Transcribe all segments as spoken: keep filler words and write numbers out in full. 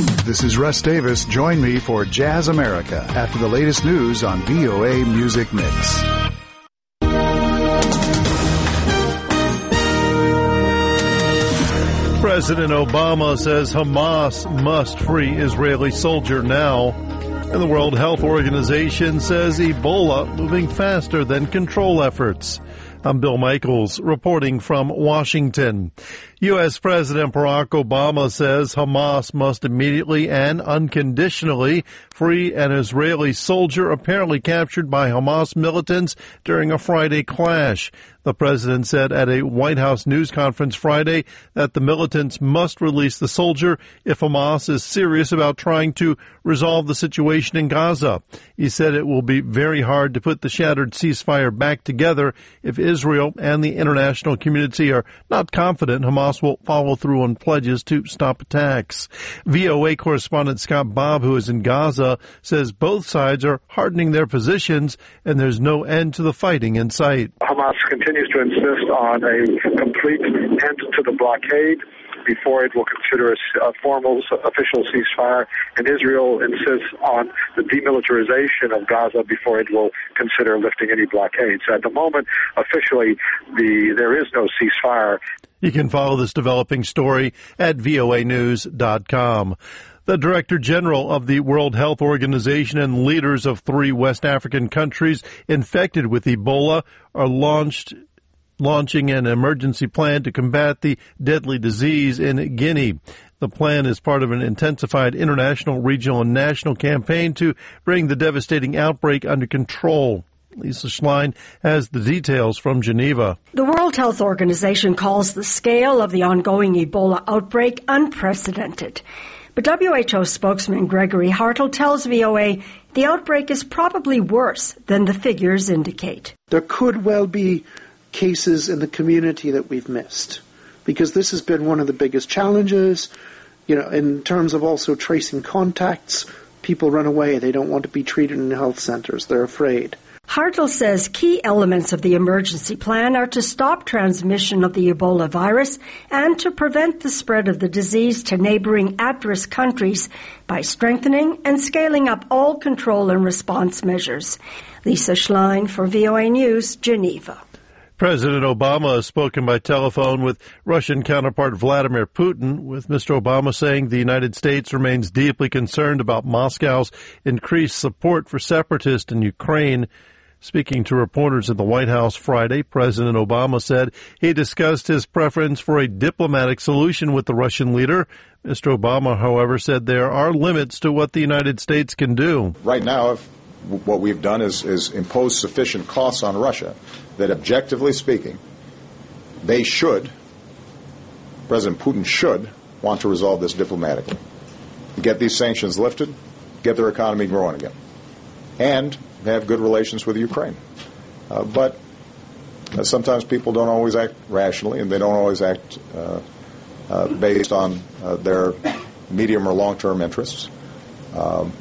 This is Russ Davis. Join me for Jazz America after the latest news on V O A Music Mix. President Obama says Hamas must free Israeli soldier now. And the World Health Organization says Ebola moving faster than control efforts. I'm Bill Michaels reporting from Washington. U S. President Barack Obama says Hamas must immediately and unconditionally free an Israeli soldier apparently captured by Hamas militants during a Friday clash. The president said at a White House news conference Friday that the militants must release the soldier if Hamas is serious about trying to resolve the situation in Gaza. He said it will be very hard to put the shattered ceasefire back together if Israel and the international community are not confident Hamas will follow through on pledges to stop attacks. V O A correspondent Scott Bobb, who is in Gaza, says both sides are hardening their positions and there's no end to the fighting in sight. Hamas continues to insist on a complete end to the blockade before it will consider a, a formal official ceasefire, and Israel insists on the demilitarization of Gaza before it will consider lifting any blockades. So at the moment, officially, the there is no ceasefire. You can follow this developing story at V O A news dot com. The Director General of the World Health Organization and leaders of three West African countries infected with Ebola are launched launching an emergency plan to combat the deadly disease in Guinea. The plan is part of an intensified international, regional, and national campaign to bring the devastating outbreak under control. Lisa Schlein has the details from Geneva. The World Health Organization calls the scale of the ongoing Ebola outbreak unprecedented. But W H O spokesman Gregory Hartl tells V O A the outbreak is probably worse than the figures indicate. There could well be cases in the community that we've missed, because this has been one of the biggest challenges, you know, in terms of also tracing contacts. People run away. They don't want to be treated in health centers. They're afraid. Hartl says key elements of the emergency plan are to stop transmission of the Ebola virus and to prevent the spread of the disease to neighboring at-risk countries by strengthening and scaling up all control and response measures. Lisa Schlein for V O A News, Geneva. President Obama has spoken by telephone with Russian counterpart Vladimir Putin, with Mister Obama saying the United States remains deeply concerned about Moscow's increased support for separatists in Ukraine. Speaking to reporters at the White House Friday, President Obama said he discussed his preference for a diplomatic solution with the Russian leader. Mister Obama, however, said there are limits to what the United States can do. Right now, if what we've done is, is impose sufficient costs on Russia that, objectively speaking, they should, President Putin should, want to resolve this diplomatically. Get these sanctions lifted, get their economy growing again, and have good relations with Ukraine. Uh, but uh, sometimes people don't always act rationally, and they don't always act uh, uh, based on uh, their medium or long-term interests. Um,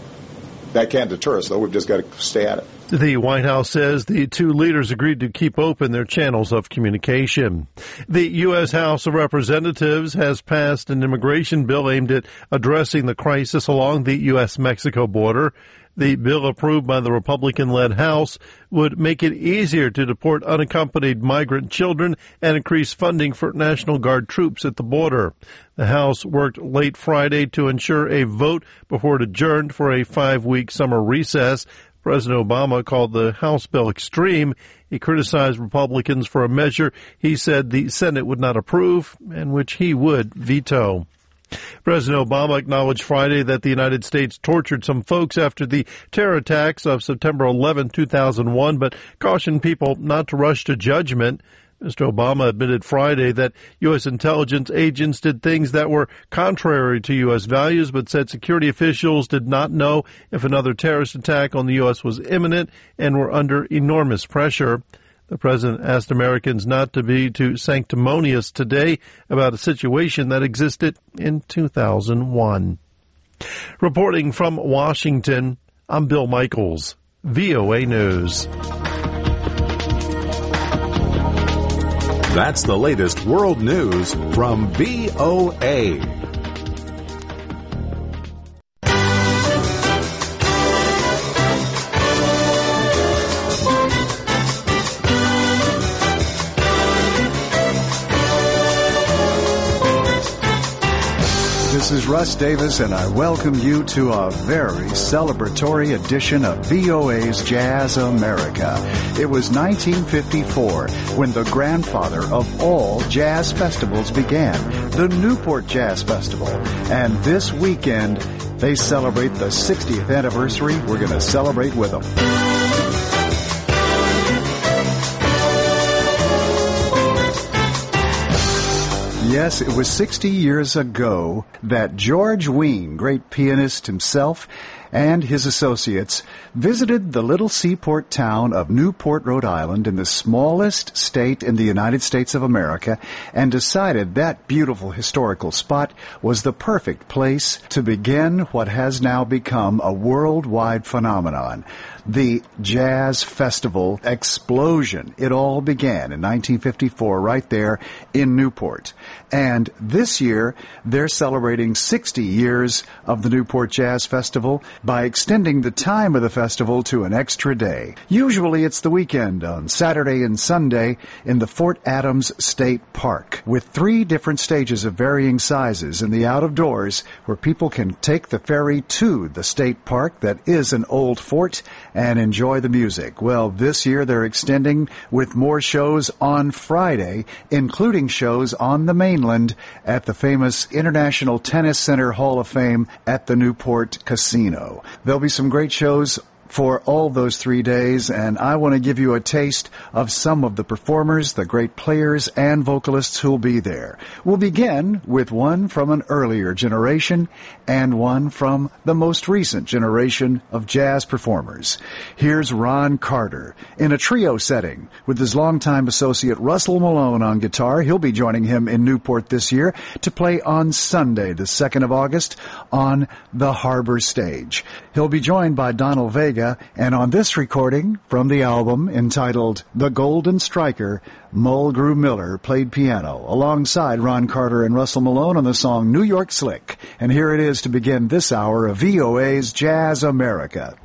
that can't deter us, though. We've just got to stay at it. The White House says the two leaders agreed to keep open their channels of communication. The U S. House of Representatives has passed an immigration bill aimed at addressing the crisis along the U S Mexico border. The bill, approved by the Republican-led House, would make it easier to deport unaccompanied migrant children and increase funding for National Guard troops at the border. The House worked late Friday to ensure a vote before it adjourned for a five-week summer recess. President Obama called the House bill extreme. He criticized Republicans for a measure he said the Senate would not approve and which he would veto. President Obama acknowledged Friday that the United States tortured some folks after the terror attacks of September eleventh, two thousand one, but cautioned people not to rush to judgment. Mister Obama admitted Friday that U S intelligence agents did things that were contrary to U S values, but said security officials did not know if another terrorist attack on the U S was imminent and were under enormous pressure. The president asked Americans not to be too sanctimonious today about a situation that existed in two thousand one. Reporting from Washington, I'm Bill Michaels, V O A News. That's the latest world news from V O A. This is Russ Davis, and I welcome you to a very celebratory edition of V O A's Jazz America. It was nineteen fifty-four when the grandfather of all jazz festivals began, the Newport Jazz Festival. And this weekend, they celebrate the sixtieth anniversary. We're going to celebrate with them. Yes, it was sixty years ago that George Wein, great pianist himself, and his associates visited the little seaport town of Newport, Rhode Island, in the smallest state in the United States of America, and decided that beautiful historical spot was the perfect place to begin what has now become a worldwide phenomenon, the Jazz Festival explosion. It all began in nineteen fifty-four right there in Newport. And this year, they're celebrating sixty years of the Newport Jazz Festival by extending the time of the festival to an extra day. Usually it's the weekend on Saturday and Sunday in the Fort Adams State Park, with three different stages of varying sizes in the out-of-doors where people can take the ferry to the state park that is an old fort and enjoy the music. Well, this year they're extending with more shows on Friday, including shows on the mainland at the famous International Tennis Center Hall of Fame at the Newport Casino. There'll be some great shows for all those three days, and I want to give you a taste of some of the performers, the great players, and vocalists who'll be there. We'll begin with one from an earlier generation and one from the most recent generation of jazz performers. Here's Ron Carter in a trio setting with his longtime associate Russell Malone on guitar. He'll be joining him in Newport this year to play on Sunday, the second of August, on the Harbor Stage. He'll be joined by Donald Vega, and on this recording from the album entitled The Golden Striker, Mulgrew Miller played piano alongside Ron Carter and Russell Malone on the song New York Slick. And here it is to begin this hour of V O A's Jazz America.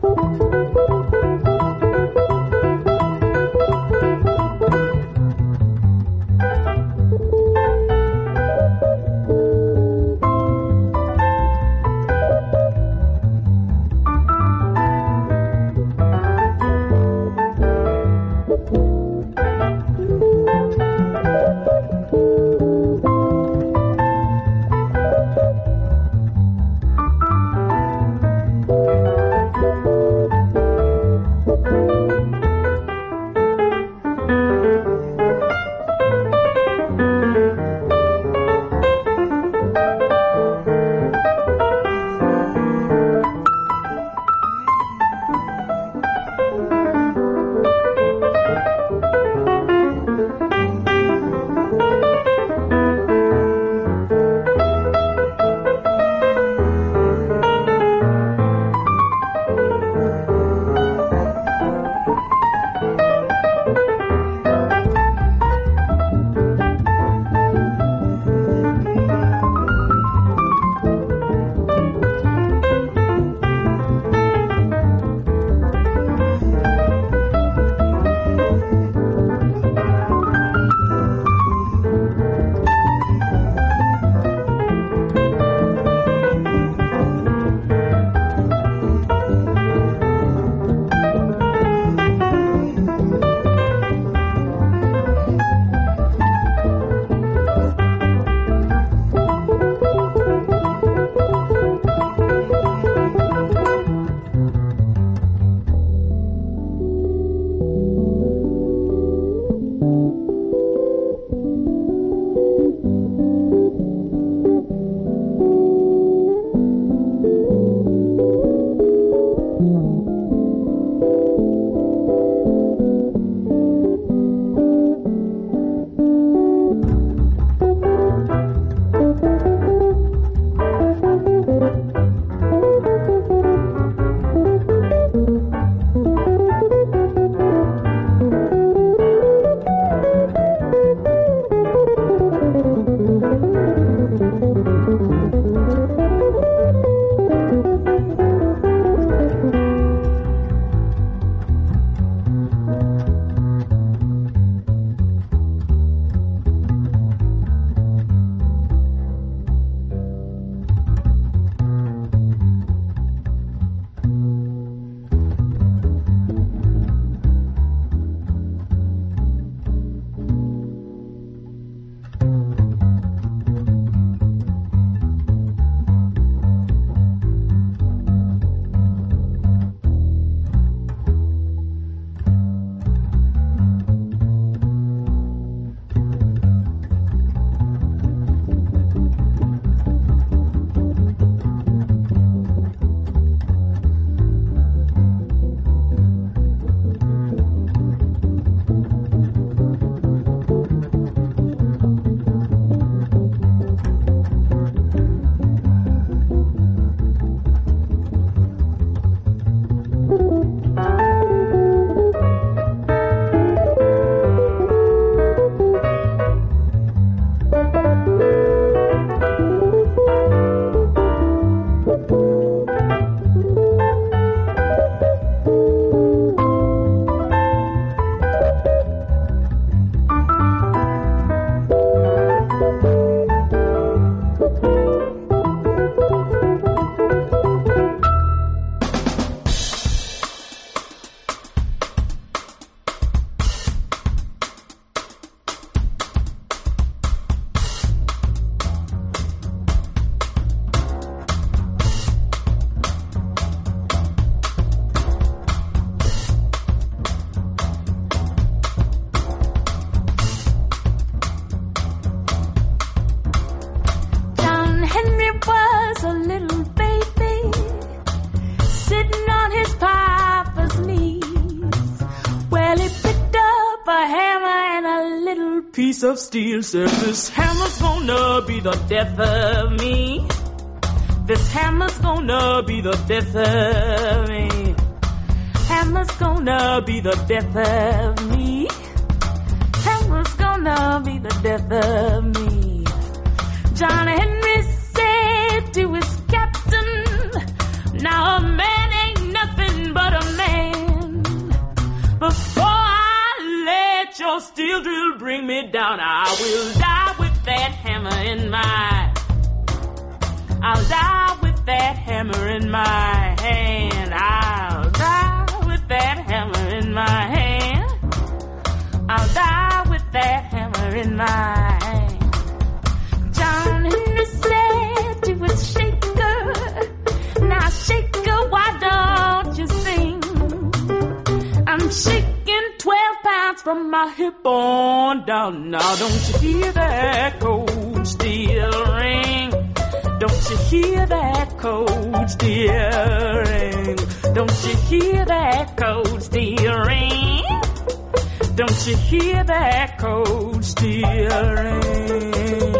steel says this hammer's gonna be the death of me. This hammer's gonna be the death of me. Hammer's gonna be the death of me. Hammer's gonna be the death of me. John Henry said to his captain, now a man ain't nothing but a man. Before I let your steel drill bring me down, I will die with that hammer in my. I'll die with that hammer in my hand. I'll die with that hammer in my hand. I'll die with that hammer in my hand. John Henry said to his shaker, now shaker, why don't you sing? I'm shaking twelve pounds from my hip on down. Now don't you hear that cold steel ring? Don't you hear that cold steel ring? Don't you hear that cold steel ring? Don't you hear that cold steel ring?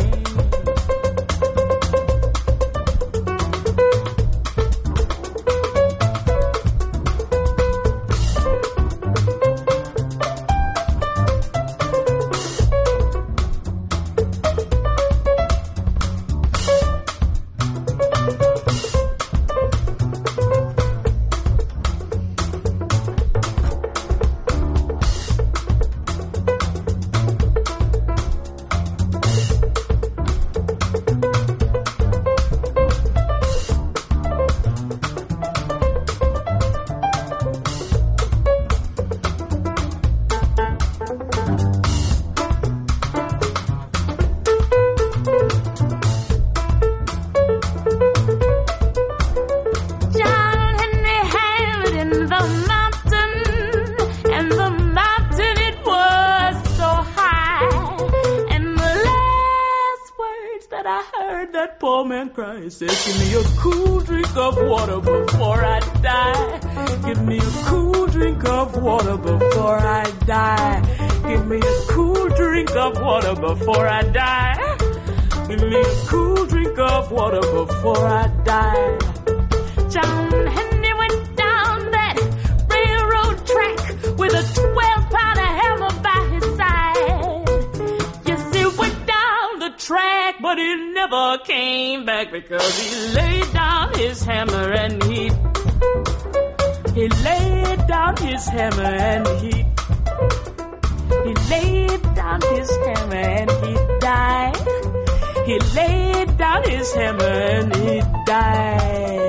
He says, give me a cool drink of water before I die. Give me a cool drink of water before I die. Give me a cool drink of water before I die. Give me a cool drink of water before I die. John Henry went down that railroad track with a twelve pounder hammer by his side. Yes, he went down the track, but he never came back because he laid down his hammer and he he laid down his hammer and he he laid down his hammer and he died. He laid down his hammer and he died.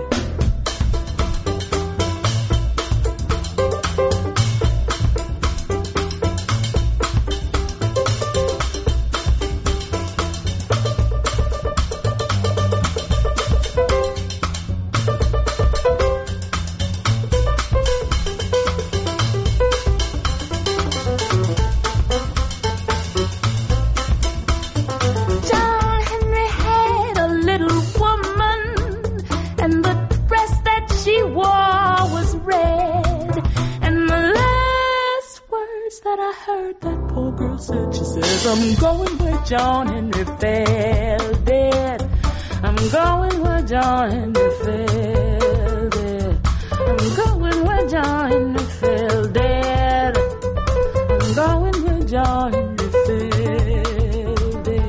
I'm going where John Henry fell dead. I'm going where John Henry fell dead. I'm going where John Henry fell dead. I'm going where John Henry fell dead.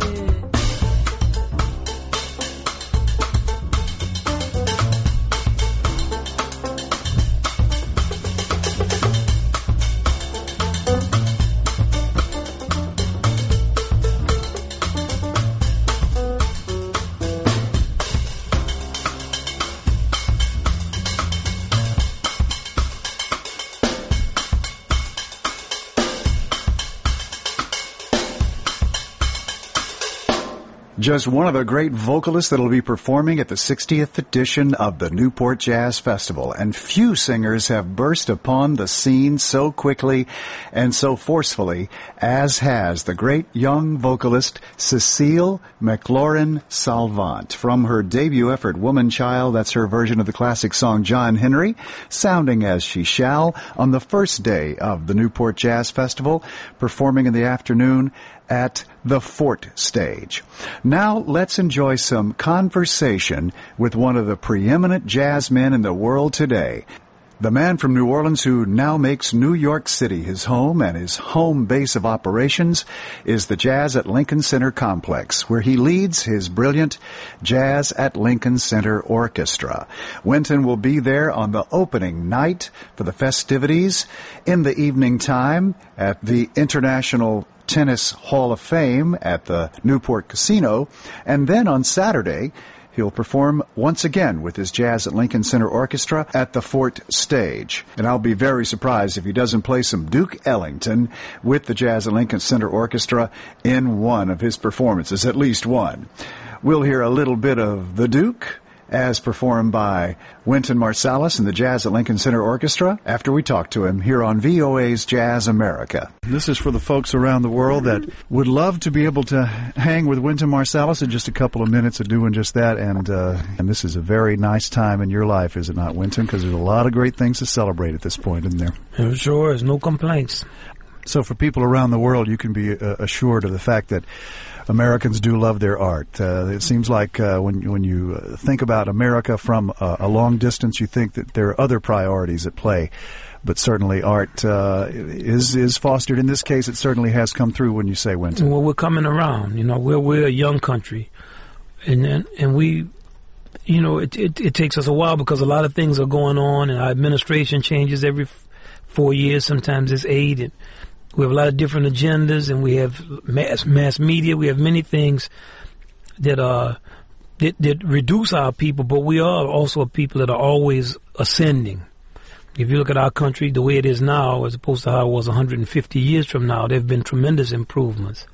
just one of the great vocalists that will be performing at the sixtieth edition of the Newport Jazz Festival. And few singers have burst upon the scene so quickly and so forcefully as has the great young vocalist Cecile McLaurin Salvant. From her debut effort, Woman Child, that's her version of the classic song John Henry, sounding as she shall on the first day of the Newport Jazz Festival, performing in the afternoon at the Fort Stage. Now let's enjoy some conversation with one of the preeminent jazz men in the world today. The man from New Orleans who now makes New York City his home and his home base of operations is the Jazz at Lincoln Center complex, where he leads his brilliant Jazz at Lincoln Center Orchestra. Wynton will be there on the opening night for the festivities, in the evening time at the International Tennis Hall of Fame at the Newport Casino, and then on Saturday he'll perform once again with his Jazz at Lincoln Center Orchestra at the Fort Stage. And I'll be very surprised if he doesn't play some Duke Ellington with the Jazz at Lincoln Center Orchestra in one of his performances, at least one. We'll hear a little bit of the Duke as performed by Wynton Marsalis and the Jazz at Lincoln Center Orchestra after we talk to him here on V O A's Jazz America. This is for the folks around the world that would love to be able to hang with Wynton Marsalis in just a couple of minutes of doing just that, and uh, and this is a very nice time in your life, is it not, Wynton? Because there's a lot of great things to celebrate at this point, isn't there? It sure is. No complaints. So for people around the world, you can be uh, assured of the fact that Americans do love their art. Uh, it seems like uh, when when you think about America from uh, a long distance, you think that there are other priorities at play. But certainly art uh, is is fostered. In this case, it certainly has come through when you say Wynton. Well, we're coming around. You know, we're we're a young country, and and, and we, you know, it, it it takes us a while because a lot of things are going on, and our administration changes every f- four years. Sometimes it's eight, and we have a lot of different agendas, and we have mass, mass media. We have many things that uh that, that reduce our people, but we are also a people that are always ascending. If you look at our country, the way it is now, as opposed to how it was one hundred fifty years from now, there have been tremendous improvements,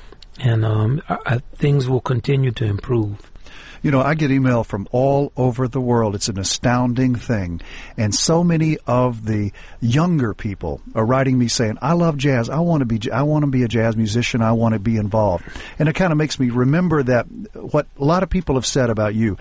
and um, I, I, things will continue to improve. You know, I get email from all over the world. It's an astounding thing. And so many of the younger people are writing me saying, I love jazz. I want to be, I want to be a jazz musician. I want to be involved. And it kind of makes me remember that what a lot of people have said about you.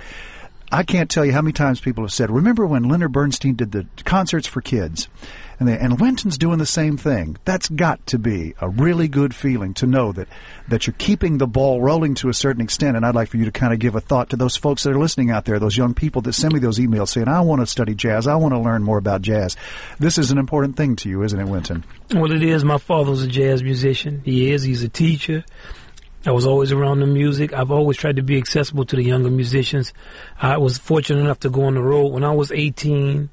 I can't tell you how many times people have said, remember when Leonard Bernstein did the concerts for kids? And, they, and Wynton's doing the same thing. That's got to be a really good feeling to know that, that you're keeping the ball rolling to a certain extent. And I'd like for you to kind of give a thought to those folks that are listening out there, those young people that send me those emails saying, I want to study jazz. I want to learn more about jazz. This is an important thing to you, isn't it, Wynton? Well, it is. My father was a jazz musician. He is. He's a teacher. I was always around the music. I've always tried to be accessible to the younger musicians. I was fortunate enough to go on the road when I was eighteen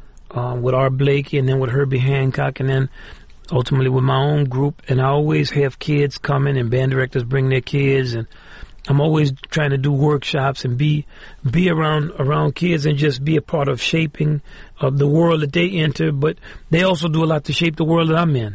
um, with Art Blakey, and then with Herbie Hancock, and then ultimately with my own group. And I always have kids coming, and band directors bring their kids, and I'm always trying to do workshops and be be around around kids and just be a part of shaping uh, the world that they enter. But they also do a lot to shape the world that I'm in.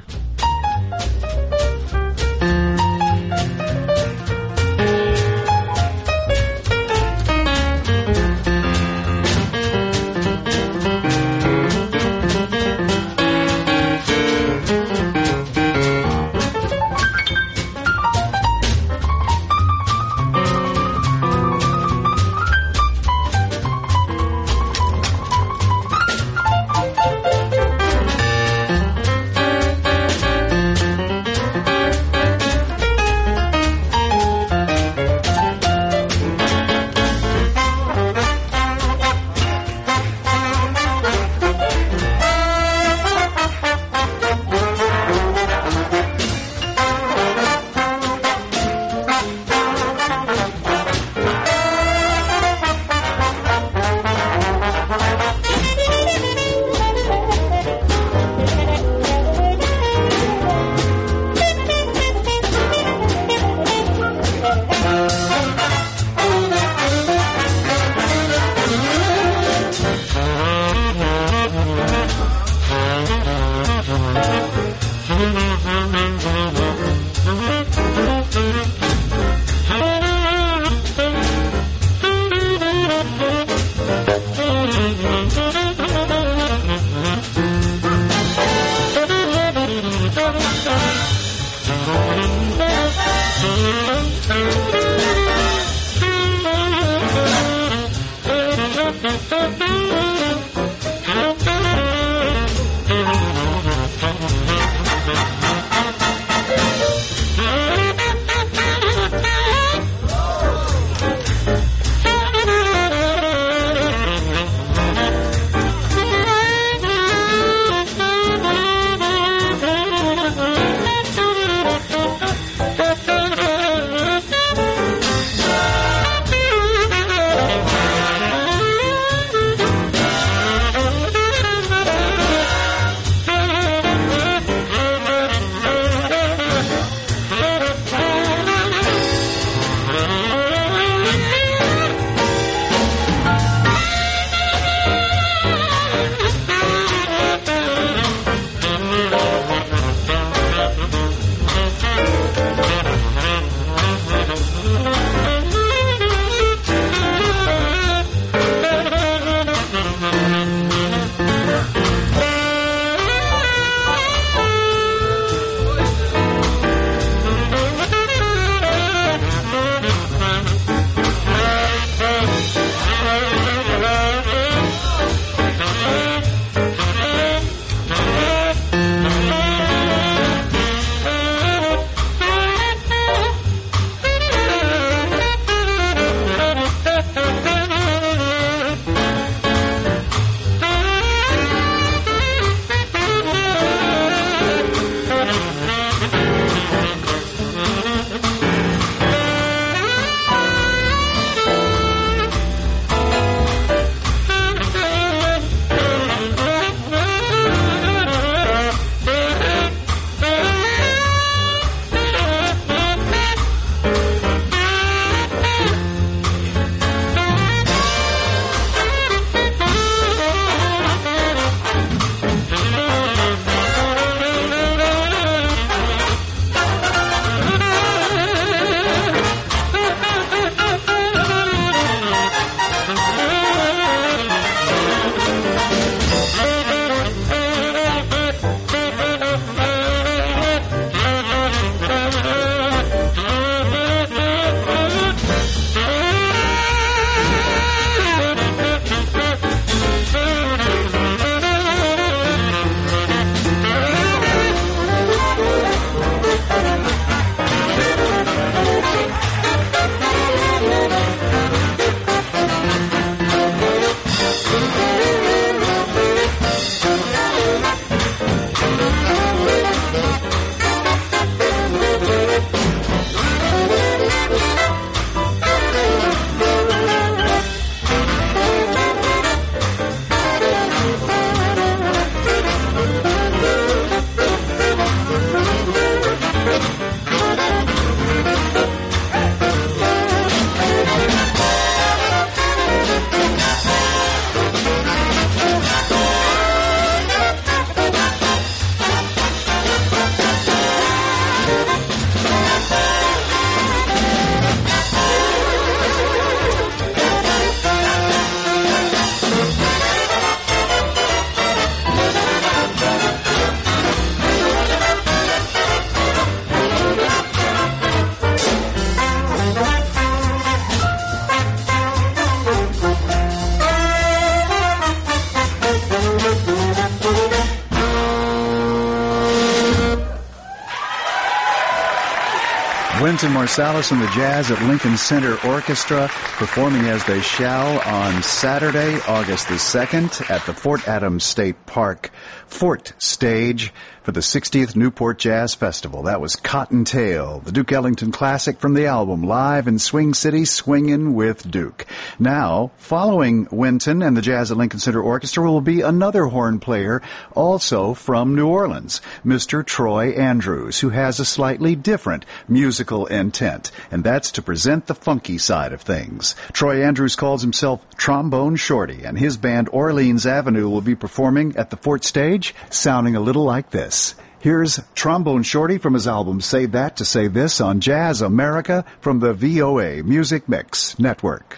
Wynton Marsalis and the Jazz at Lincoln Center Orchestra performing as they shall on Saturday, August the second at the Fort Adams State Park Fort Stage for the sixtieth Newport Jazz Festival. That was Cottontail, the Duke Ellington classic from the album Live in Swing City, Swingin' with Duke. Now, following Wynton and the Jazz at Lincoln Center Orchestra will be another horn player, also from New Orleans, Mister Troy Andrews, who has a slightly different musical intent, and that's to present the funky side of things. Troy Andrews calls himself Trombone Shorty, and his band Orleans Avenue will be performing at the Fort Stage, sounding a little like this. Here's Trombone Shorty from his album Say That to Say This on Jazz America from the V O A Music Mix Network.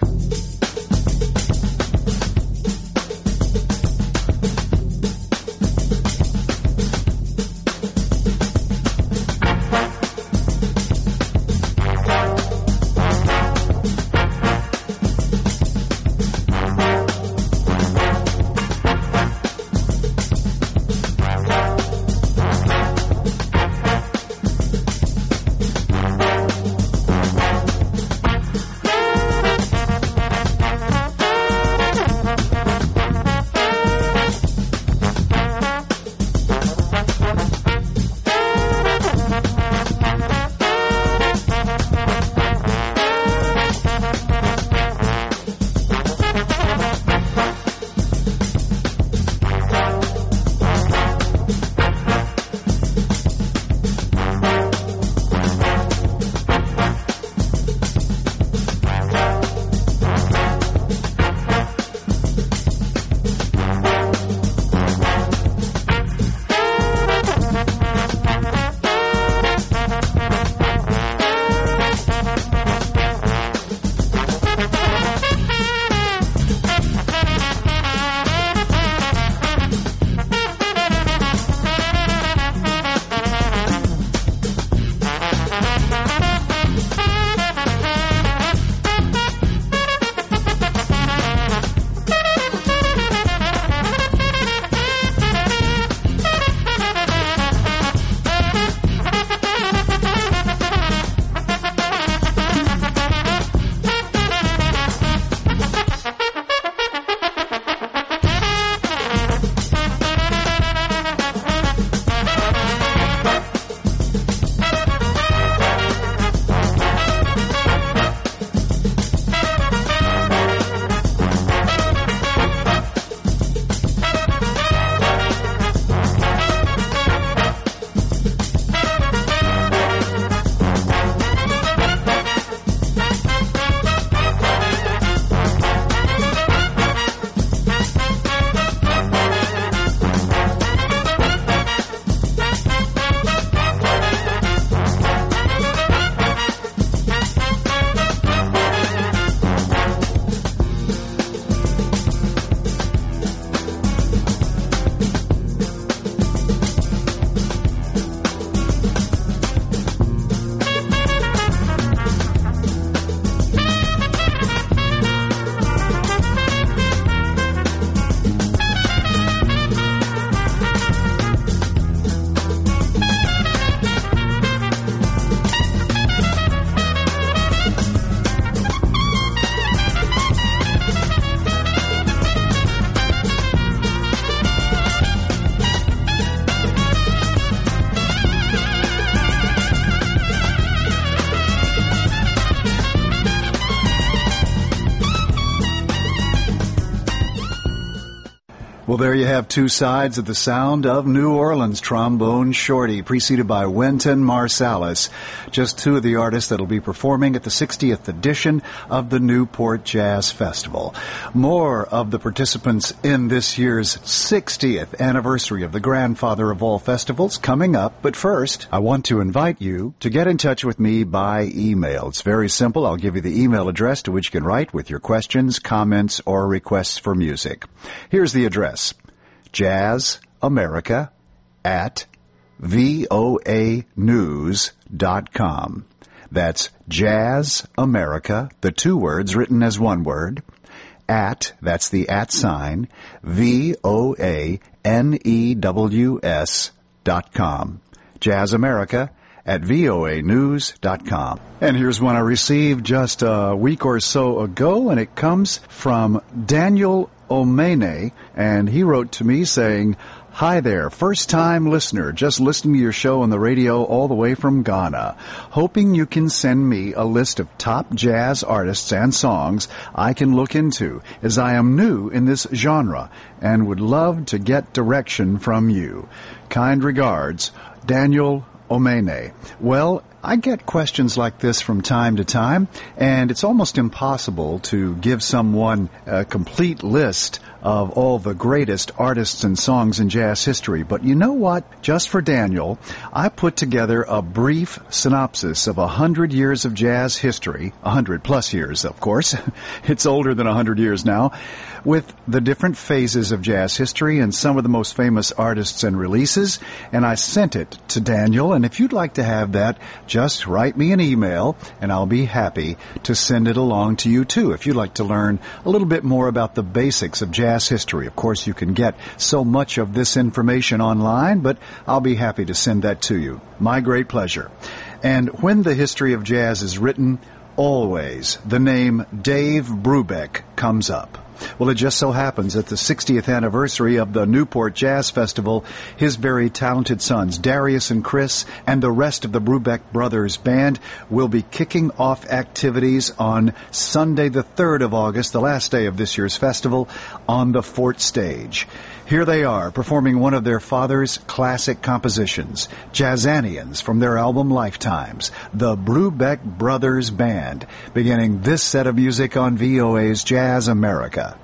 Well, there you have two sides of the sound of New Orleans. Trombone Shorty, preceded by Wynton Marsalis, just two of the artists that will be performing at the sixtieth edition of the Newport Jazz Festival. More of the participants in this year's sixtieth anniversary of the grandfather of all festivals coming up. But first, I want to invite you to get in touch with me by email. It's very simple. I'll give you the email address to which you can write with your questions, comments, or requests for music. Here's the address. Jazz America at V O A news dot com. That's Jazz America, the two words written as one word, at, that's the at sign, V O A N E W S dot com. Jazz America at V O A news dot com. And here's one I received just a week or so ago, and it comes from Daniel Omene, and he wrote to me saying, "Hi there, first-time listener, just listening to your show on the radio all the way from Ghana. Hoping you can send me a list of top jazz artists and songs I can look into, as I am new in this genre and would love to get direction from you. Kind regards, Daniel Omene." Well, I get questions like this from time to time, and it's almost impossible to give someone a complete list of all the greatest artists and songs in jazz history. But you know what? Just for Daniel, I put together a brief synopsis of a hundred years of jazz history, a hundred plus years, of course. It's older than a hundred years now, with the different phases of jazz history and some of the most famous artists and releases, and I sent it to Daniel. And if you'd like to have that, just write me an email, and I'll be happy to send it along to you, too, if you'd like to learn a little bit more about the basics of jazz history. Of course, you can get so much of this information online, but I'll be happy to send that to you. My great pleasure. And when the history of jazz is written, always the name Dave Brubeck comes up. Well, it just so happens at the sixtieth anniversary of the Newport Jazz Festival, his very talented sons, Darius and Chris, and the rest of the Brubeck Brothers Band will be kicking off activities on Sunday the third of August, the last day of this year's festival, on the Fort Stage. Here they are, performing one of their father's classic compositions, Jazzanians, from their album Lifetimes, the Brubeck Brothers Band, beginning this set of music on V O A's Jazz America.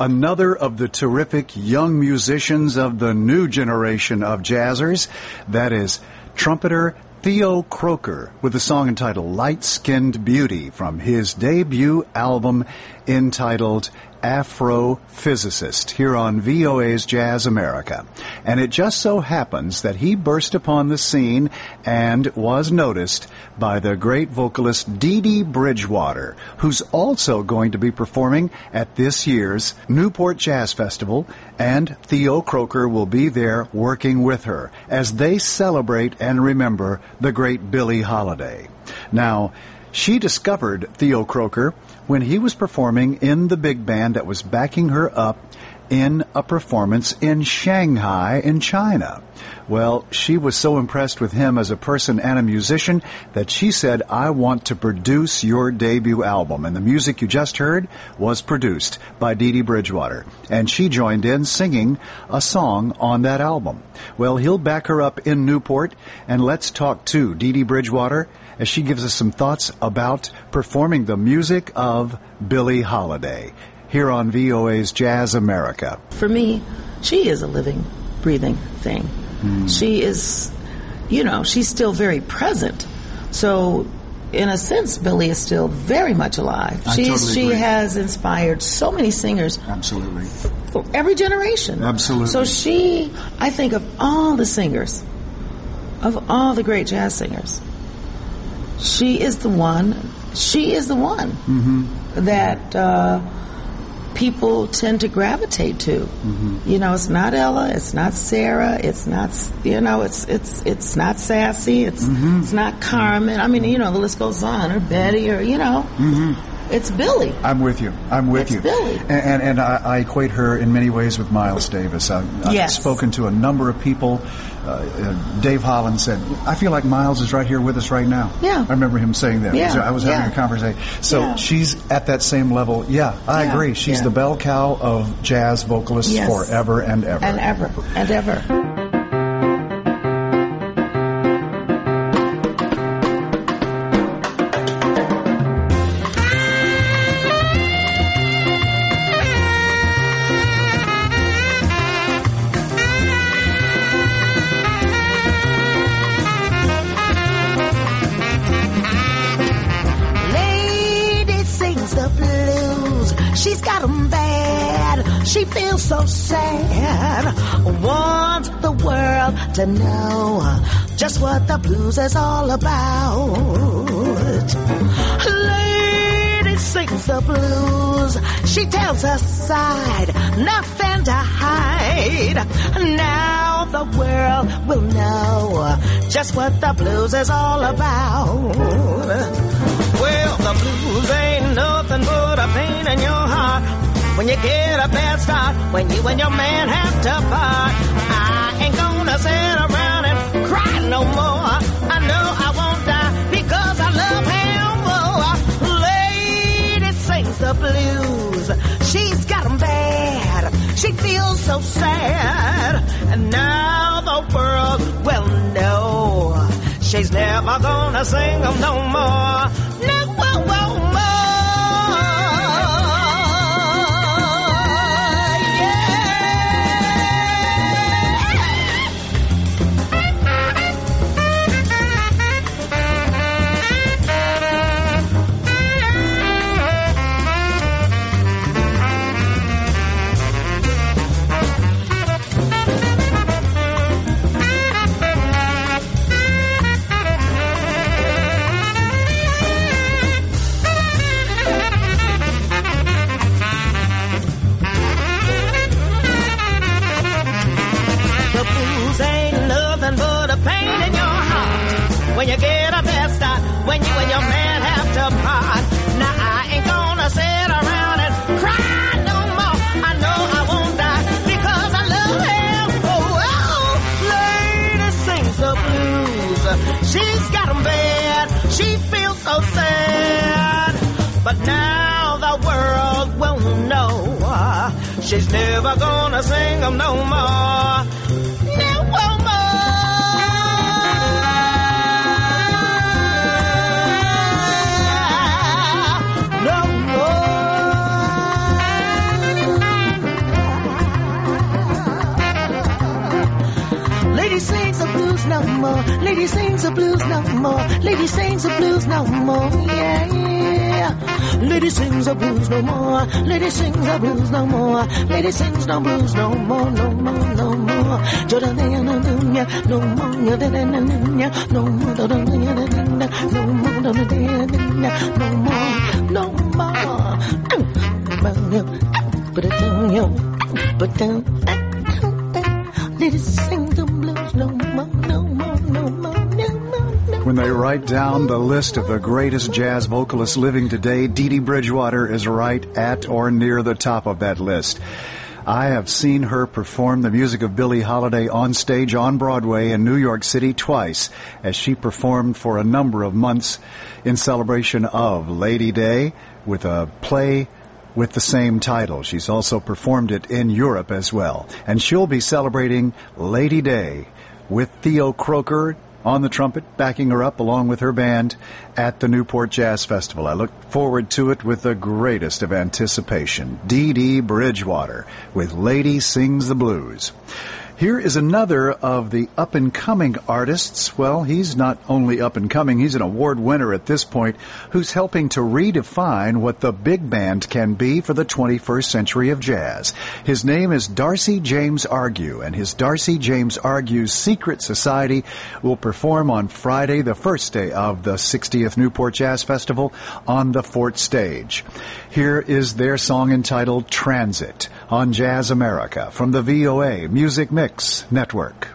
another of the terrific young musicians of the new generation of jazzers. That is trumpeter Theo Croker with a song entitled Light-Skinned Beauty from his debut album entitled Afrophysicist here on V O A's Jazz America. And it just so happens that he burst upon the scene and was noticed by the great vocalist Dee Dee Bridgewater, who's also going to be performing at this year's Newport Jazz Festival, and Theo Croker will be there working with her as they celebrate and remember the great Billie Holiday. Now, she discovered Theo Croker when he was performing in the big band that was backing her up in a performance in Shanghai in China. Well, she was so impressed with him as a person and a musician that she said, I want to produce your debut album. And the music you just heard was produced by Dee Dee Bridgewater. And she joined in singing a song on that album. Well, he'll back her up in Newport, and let's talk to Dee Dee Bridgewater as she gives us some thoughts about performing the music of Billie Holiday here on V O A's Jazz America. For me, she is a living, breathing thing. Mm. She is, you know, she's still very present. So, in a sense, Billie is still very much alive. I She's, totally she agree. has inspired so many singers. Absolutely. For every generation. Absolutely. So she, I think of all the singers, of all the great jazz singers, she is the one, she is the one mm-hmm. that uh, people tend to gravitate to. Mm-hmm. You know, it's not Ella, it's not Sarah, it's not, you know, it's it's it's not Sassy, it's mm-hmm. it's not Carmen. I mean, you know, the list goes on, or Betty, or, you know. Mm-hmm. It's Billie. I'm with you. I'm with it's you. Billie. And, and, and I, I equate her in many ways with Miles Davis. I, I've yes. spoken to a number of people. Uh, uh, Dave Holland said, I feel like Miles is right here with us right now. Yeah. I remember him saying that. Yeah. I was having yeah. a conversation. So yeah. she's at that same level. Yeah, I yeah. agree. She's yeah. the bell cow of jazz vocalists yes. forever and ever. And ever. And ever. She feels so sad, wants the world to know just what the blues is all about. Lady sings the blues, she tells her side, nothing to hide. Now the world will know just what the blues is all about. Well, the blues ain't nothing but a pain in your heart. When you get a bad start, when you and your man have to part, I ain't gonna sit around and cry no more. I know I won't die because I love him more. Lady sings the blues, she's got 'em bad, she feels so sad, and now the world will know she's never gonna sing 'em no more. No, whoa, whoa, more. When you get a bad start, when you and your man have to part. Now I ain't gonna sit around and cry no more. I know I won't die because I love him. Oh, oh, lady sings the blues. She's got 'em bad, she feels so sad. But now the world will know she's never gonna sing 'em no more. No more. Lady sings the blues no more. Lady sings the blues no more. Lady sings the blues no more. Yeah, yeah. Lady sings the blues no more. Lady sings the blues no more. Lady sings no blues no more, no more, no more. No more, no more, no more, no more, no more. Put it down, yo. Put down. Lady sing the blues no more, no more, no more, no more. When they write down the list of the greatest jazz vocalists living today, Dee Dee Bridgewater is right at or near the top of that list. I have seen her perform the music of Billie Holiday on stage on Broadway in New York City twice, as she performed for a number of months in celebration of Lady Day with a play with the same title. She's also performed it in Europe as well. And she'll be celebrating Lady Day with Theo Croker on the trumpet, backing her up along with her band at the Newport Jazz Festival. I look forward to it with the greatest of anticipation. Dee Dee Bridgewater with Lady Sings the Blues. Here is another of the up-and-coming artists. Well, he's not only up-and-coming, he's an award winner at this point, who's helping to redefine what the big band can be for the twenty-first century of jazz. His name is Darcy James Argue, and his Darcy James Argue's Secret Society will perform on Friday, the first day of the sixtieth Newport Jazz Festival, on the Fort Stage. Here is their song entitled Transit on Jazz America from the V O A Music Mix Network.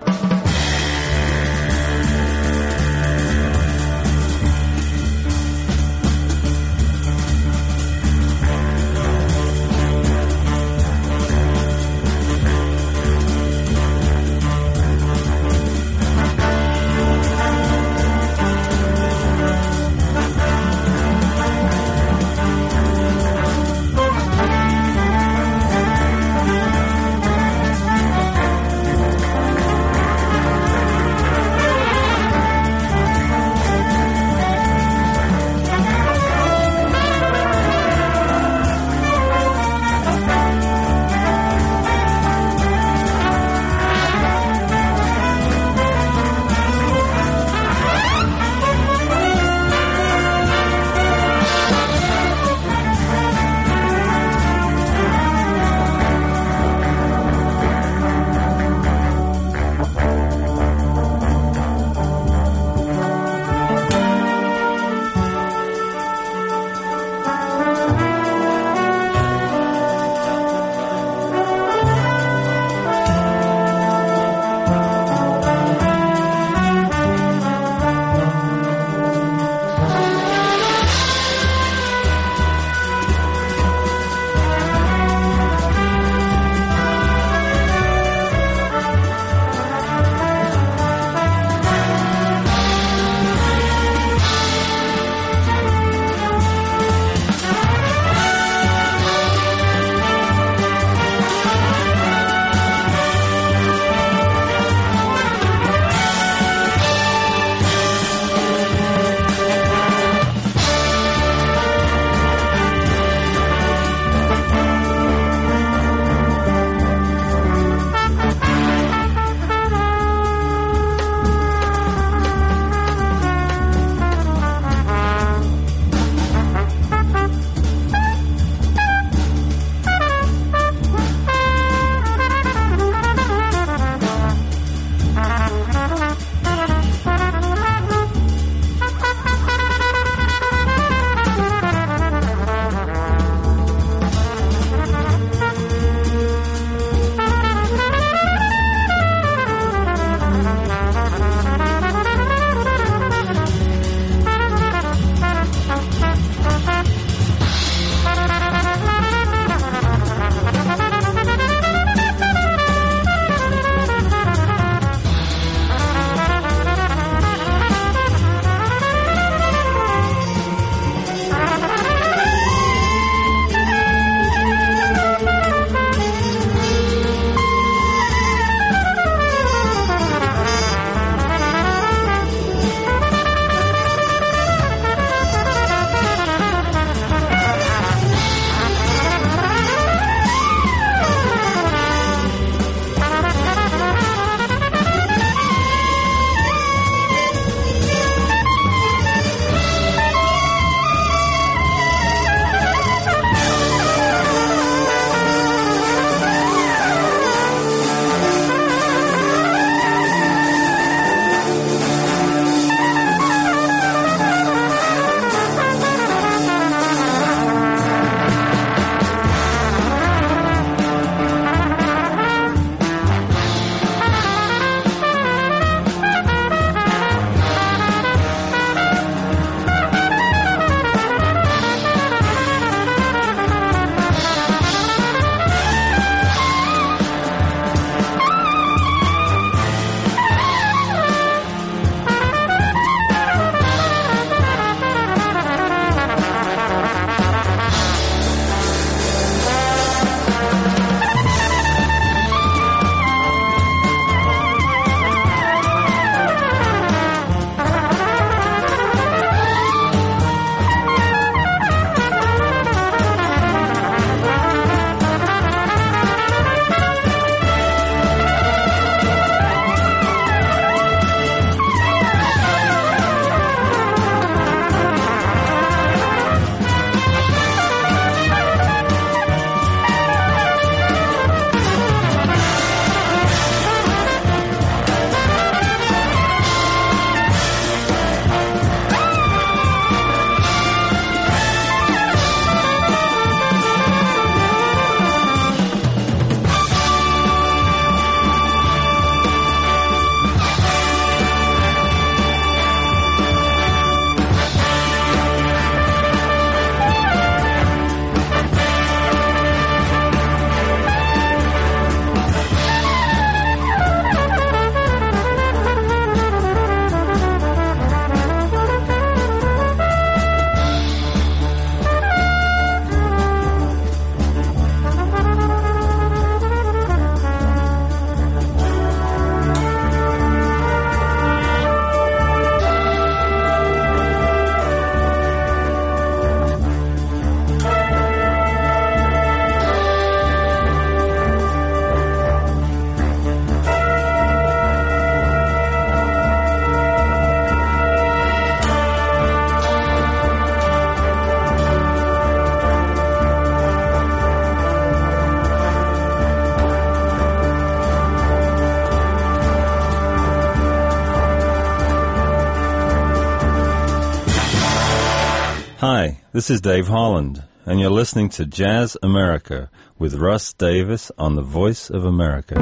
Hi, this is Dave Holland, and you're listening to Jazz America with Russ Davis on the Voice of America.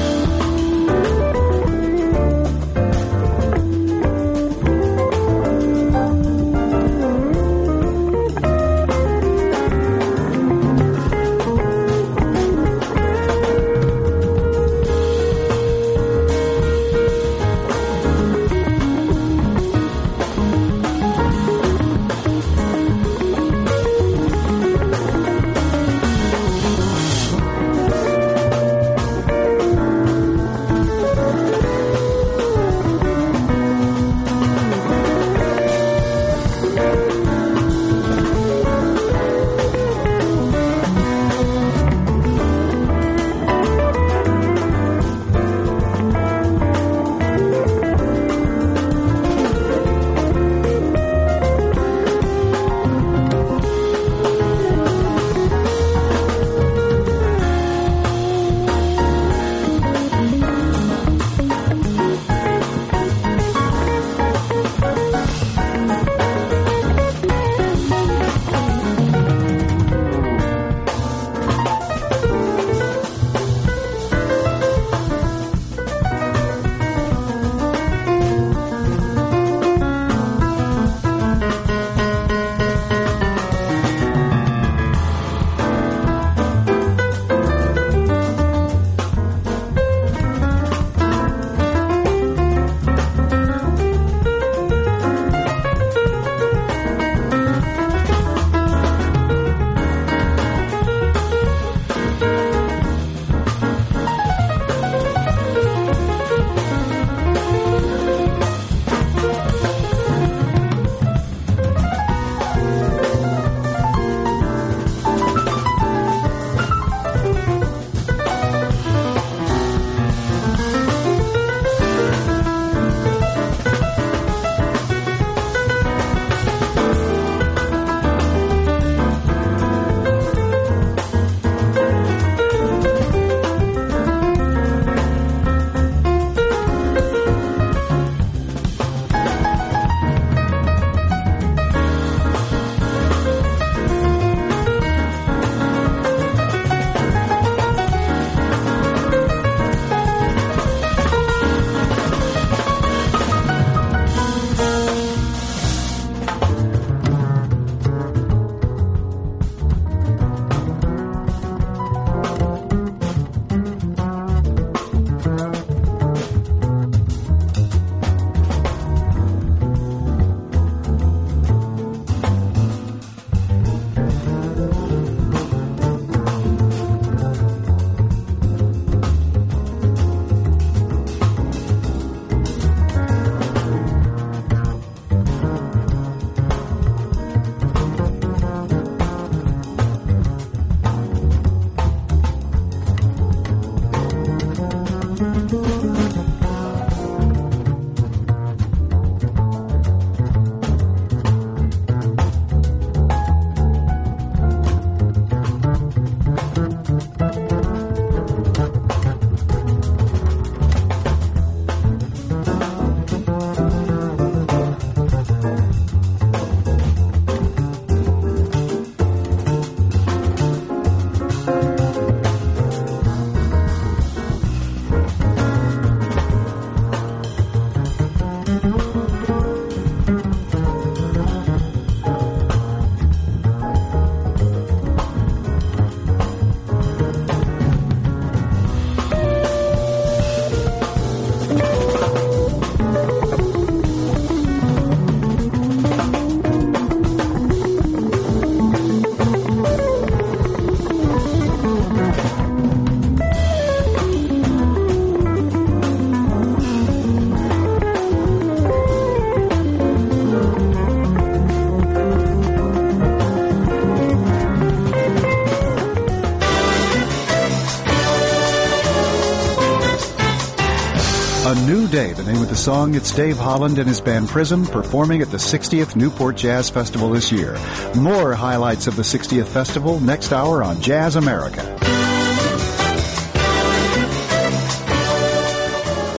A New Day, the name of the song. It's Dave Holland and his band Prism performing at the sixtieth Newport Jazz Festival this year. More highlights of the sixtieth Festival next hour on Jazz America.